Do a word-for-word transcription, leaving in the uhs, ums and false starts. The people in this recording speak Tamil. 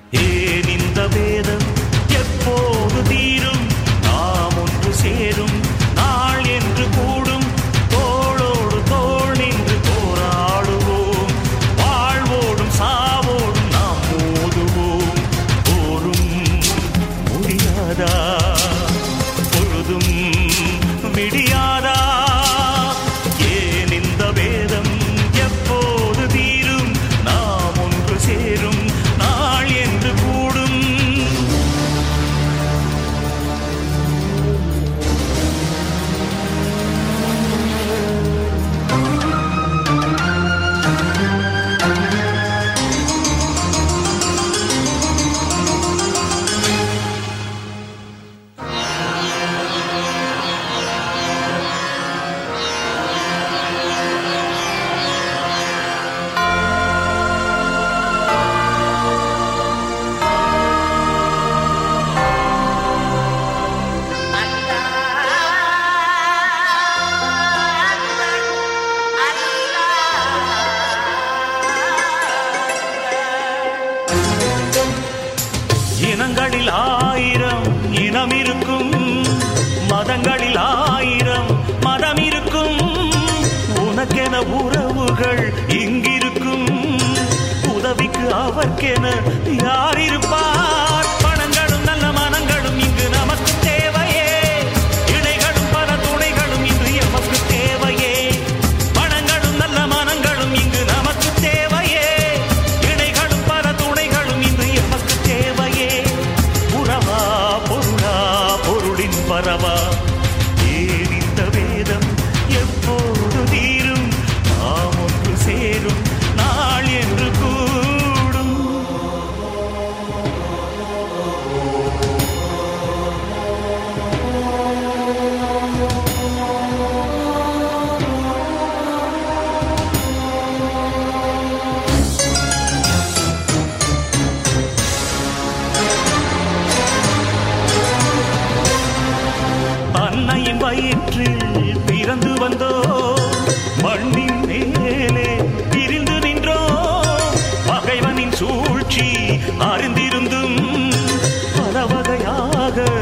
ஏன் இந்த வேதம் எப்போது தீரும்? நாம் ஒன்று சேரும் நாள் என்று கூடும். தோளோடு தோள் நின்று போராடுவோம். வாழ்வோடும் சாவோடும் நாம் மோதுவோம். போரும் முடியாதா, பொழுதும் விடியாதா? ஏன் இந்த வேதம் எப்போது தீரும்? நாம் ஒன்று சேரும் நாள் என்று கூடும். இனங்களில் ஆயிரம் இனம் இருக்கும், மதங்களில் ஆயிரம் மதம் இருக்கும். உனக்கென உறவுகள் இங்கிருக்கும், உதவிக்கு அவர்க்கென யார் இருப்பார்? பணங்களும் நல்ல மனங்களும் இங்கு நமக்கு தேவையே. இணைகளும் பல துணைகளும் இன்று எமக்கு தேவையே. பணங்களும் நல்ல மனங்களும் இங்கு நமக்கு தேவையே. இணைகளும் பல துணைகளும் இன்று எமக்கு தேவையே. உறவா பொருளா பொருளின் பரவா? ஏன் இந்த வேதம் எப்போது தீரும்? நாம் ஒன்று சேரும் நாள் என்று கூடும். அன்னையின் வயிற்றில் பிறந்து வந்தோ, மண்ணின் மேலே பிரிந்து நின்றோ. பகைவனின் சூழ்ச்சி அறிந்திருந்தும் பல வகையாக